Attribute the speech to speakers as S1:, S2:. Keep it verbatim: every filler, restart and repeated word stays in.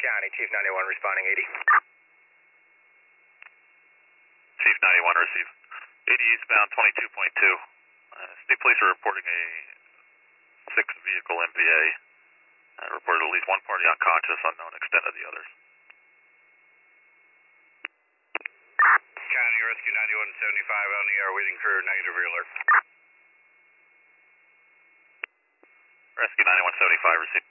S1: County, Chief ninety-one responding eighty.
S2: Chief ninety-one, receive. eighty eastbound, twenty-two point two. Uh, State Police are reporting a six vehicle M V A. Uh, reported at least one party unconscious, unknown extent of the others.
S3: County Rescue ninety-one seventy-five on E R waiting for negative rear alert.
S2: Rescue ninety-one seventy-five, receive.